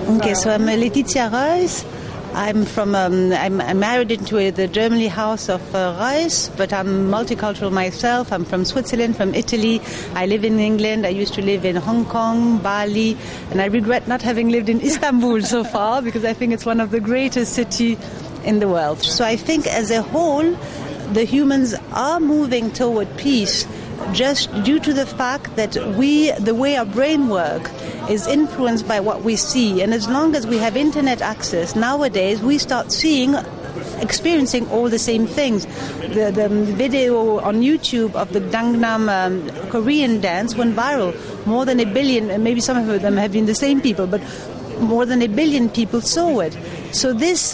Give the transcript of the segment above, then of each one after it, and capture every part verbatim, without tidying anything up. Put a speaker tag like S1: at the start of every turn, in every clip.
S1: Okay, so I'm Laetitia Reus. I'm from. Um, I'm, I'm married into a, the Germany house of uh, Reus, but I'm multicultural myself. I'm from Switzerland, from Italy. I live in England. I used to live in Hong Kong, Bali, and I regret not having lived in Istanbul so far because I think it's one of the greatest cities in the world. So I think as a whole, the humans are moving toward peace, just due to the fact that we, the way our brain work, is influenced by what we see. And as long as we have internet access, nowadays we start seeing, experiencing all the same things. The, the video on YouTube of the Gangnam um, Korean dance went viral. More than a billion, and maybe some of them have been the same people, but more than a billion people saw it. So this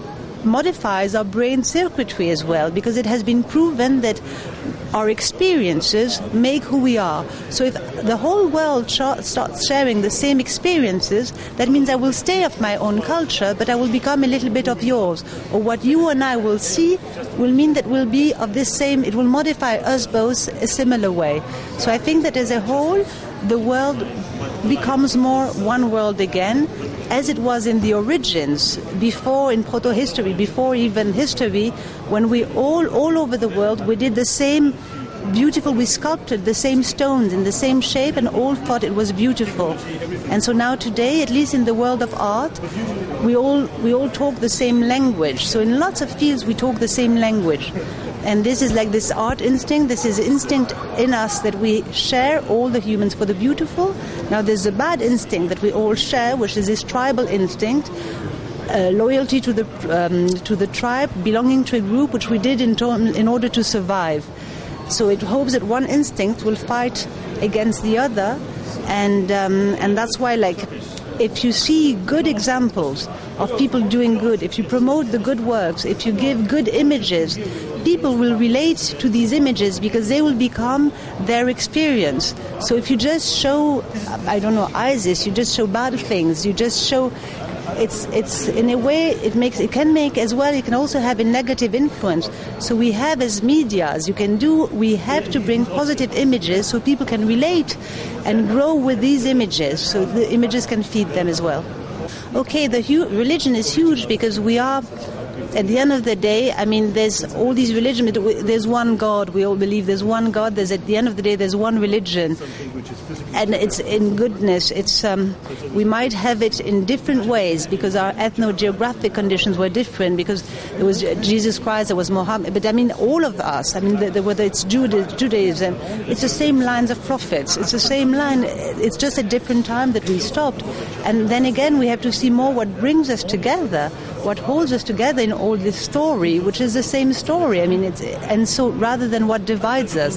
S1: modifies our brain circuitry as well, because it has been proven that our experiences make who we are. So if the whole world sh- starts sharing the same experiences, that means I will stay of my own culture, but I will become a little bit of yours. Or what you and I will see will mean that we'll be of this same, it will modify us both a similar way. So I think that as a whole, the world becomes more one world again, as it was in the origins, before, in proto-history, before even history, when we all, all over the world, we did the same beautiful, we sculpted the same stones in the same shape and all thought it was beautiful. And so now today, at least in the world of art, we all, we all talk the same language. So in lots of fields, we talk the same language. And this is like this art instinct, this is instinct in us that we share, all the humans, for the beautiful. Now there's a bad instinct that we all share, which is this tribal instinct, uh, loyalty to the um, to the tribe, belonging to a group, which we did in, to- in order to survive. So it hopes that one instinct will fight against the other, and um, and that's why, like, if you see good examples of people doing good, if you promote the good works, if you give good images, people will relate to these images because they will become their experience. So if you just show, I don't know, ISIS, you just show bad things, you just show, it's it's in a way it makes it can make as well, it can also have a negative influence. So we have, as medias, you can do, we have to bring positive images so people can relate and grow with these images, so the images can feed them as well. Okay, the hu- religion is huge because we are, at the end of the day, I mean, there's all these religions, there's one God, we all believe there's one God, there's at the end of the day, there's one religion. And it's in goodness, it's um, we might have it in different ways because our ethno-geographic conditions were different, because there was Jesus Christ, there was Muhammad, but I mean, all of us, I mean, the, the, whether it's Juda- Judaism, it's the same lines of prophets, it's the same line, it's just a different time that we stopped. And then again, we have to see more what brings us together, what holds us together in all this story, which is the same story. I mean, it's, and so rather than what divides us.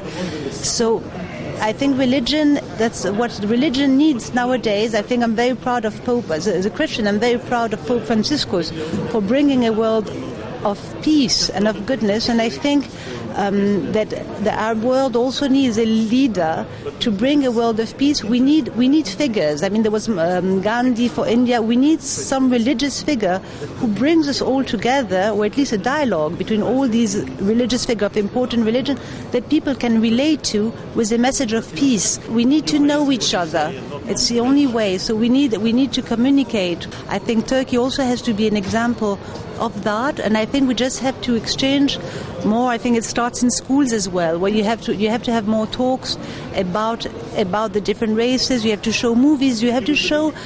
S1: So I think religion, that's what religion needs nowadays. I think I'm very proud of Pope, as a, as a Christian, I'm very proud of Pope Franciscus for bringing a world of peace and of goodness. And I think um, that the Arab world also needs a leader to bring a world of peace. We need we need figures. I mean, there was um, Gandhi for India. We need some religious figure who brings us all together, or at least a dialogue between all these religious figures of important religion that people can relate to with a message of peace. We need to know each other. It's the only way. So we need we need to communicate. I think Turkey also has to be an example of that, and I think we just have to exchange more. I think it starts in schools as well, where you have to you have to have more talks about about the different races. You have to show movies. You have to show.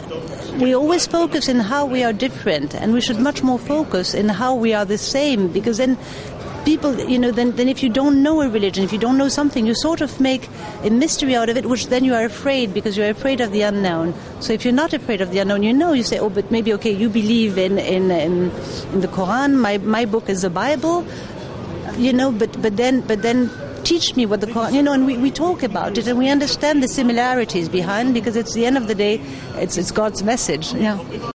S1: We always focus in how we are different, and we should much more focus in how we are the same, because then people, you know, then, then if you don't know a religion, if you don't know something, you sort of make a mystery out of it, which then you are afraid, because you're afraid of the unknown. So if you're not afraid of the unknown, you know, you say, oh, but maybe, okay, you believe in in, in, in the Quran, my, my book is the Bible, you know, but, but then but then teach me what the Quran, you know, and we, we talk about it and we understand the similarities behind, because it's the end of the day, it's it's God's message, yeah.